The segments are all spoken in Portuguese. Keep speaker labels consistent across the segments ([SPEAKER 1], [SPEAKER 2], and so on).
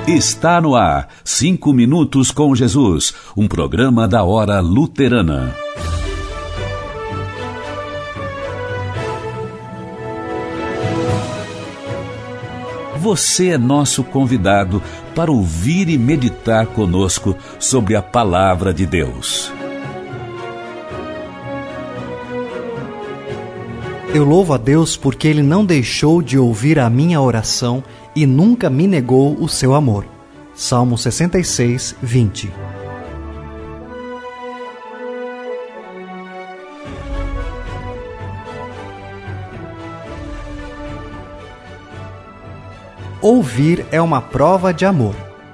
[SPEAKER 1] Está no ar, 5 minutos com Jesus, um programa da Hora Luterana. Você é nosso convidado para ouvir e meditar conosco sobre a Palavra de Deus.
[SPEAKER 2] Eu louvo a Deus porque Ele não deixou de ouvir a minha oração e nunca me negou o seu amor. Salmo 66, 20. Ouvir é uma prova de amor.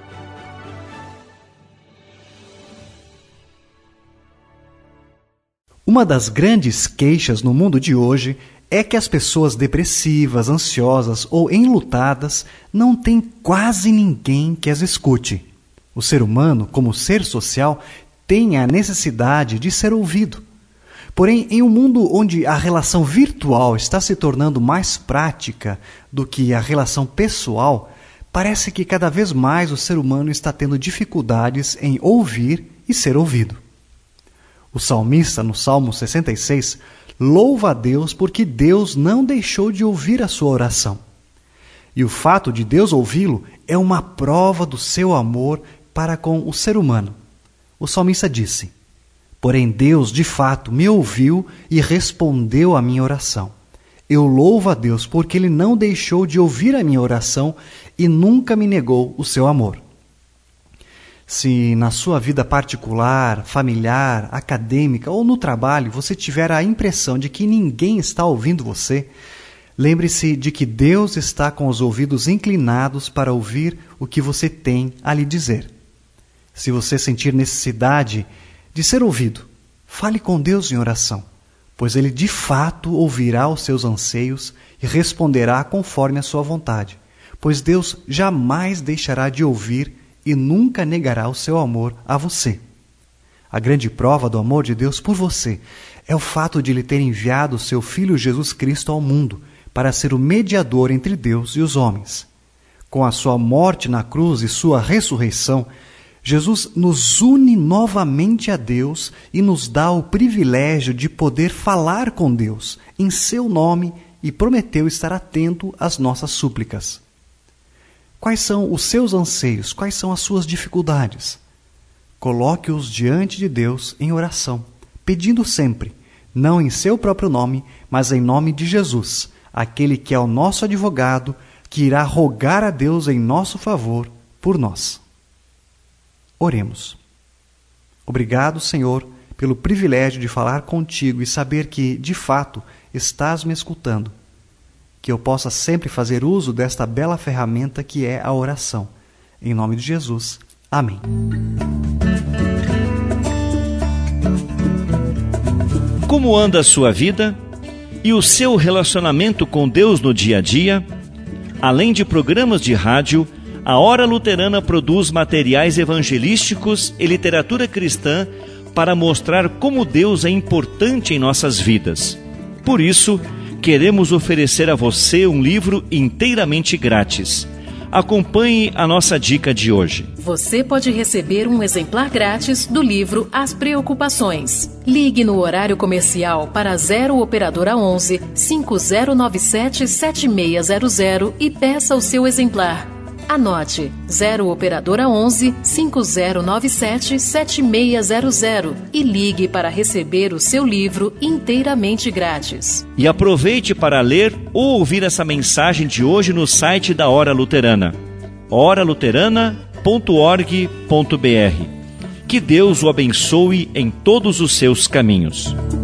[SPEAKER 2] Uma das grandes queixas no mundo de hoje é que as pessoas depressivas, ansiosas ou enlutadas não têm quase ninguém que as escute. O ser humano, como ser social, tem a necessidade de ser ouvido. Porém, em um mundo onde a relação virtual está se tornando mais prática do que a relação pessoal, parece que cada vez mais o ser humano está tendo dificuldades em ouvir e ser ouvido. O salmista, no Salmo 66, louva a Deus porque Deus não deixou de ouvir a sua oração. E o fato de Deus ouvi-lo é uma prova do seu amor para com o ser humano. O salmista disse: "Porém Deus, de fato, me ouviu e respondeu à minha oração. Eu louvo a Deus porque Ele não deixou de ouvir a minha oração e nunca me negou o seu amor." Se na sua vida particular, familiar, acadêmica ou no trabalho você tiver a impressão de que ninguém está ouvindo você, lembre-se de que Deus está com os ouvidos inclinados para ouvir o que você tem a lhe dizer. Se você sentir necessidade de ser ouvido, fale com Deus em oração, pois Ele de fato ouvirá os seus anseios e responderá conforme a sua vontade, pois Deus jamais deixará de ouvir e nunca negará o seu amor a você. A grande prova do amor de Deus por você é o fato de Ele ter enviado o seu Filho Jesus Cristo ao mundo para ser o mediador entre Deus e os homens. Com a sua morte na cruz e sua ressurreição, Jesus nos une novamente a Deus e nos dá o privilégio de poder falar com Deus em seu nome e prometeu estar atento às nossas súplicas. Quais são os seus anseios? Quais são as suas dificuldades? Coloque-os diante de Deus em oração, pedindo sempre, não em seu próprio nome, mas em nome de Jesus, aquele que é o nosso advogado, que irá rogar a Deus em nosso favor por nós. Oremos. Obrigado, Senhor, pelo privilégio de falar contigo e saber que, de fato, estás me escutando. Que eu possa sempre fazer uso desta bela ferramenta que é a oração. Em nome de Jesus. Amém.
[SPEAKER 3] Como anda a sua vida e o seu relacionamento com Deus no dia a dia? Além de programas de rádio, a Hora Luterana produz materiais evangelísticos e literatura cristã para mostrar como Deus é importante em nossas vidas. Por isso, queremos oferecer a você um livro inteiramente grátis. Acompanhe a nossa dica de hoje.
[SPEAKER 4] Você pode receber um exemplar grátis do livro As Preocupações. Ligue no horário comercial para 0 Operadora 11 5097 7600 e peça o seu exemplar. Anote 0 Operadora 11 5097 7600 e ligue para receber o seu livro inteiramente grátis.
[SPEAKER 3] E aproveite para ler ou ouvir essa mensagem de hoje no site da Hora Luterana, horaluterana.org.br. Que Deus o abençoe em todos os seus caminhos.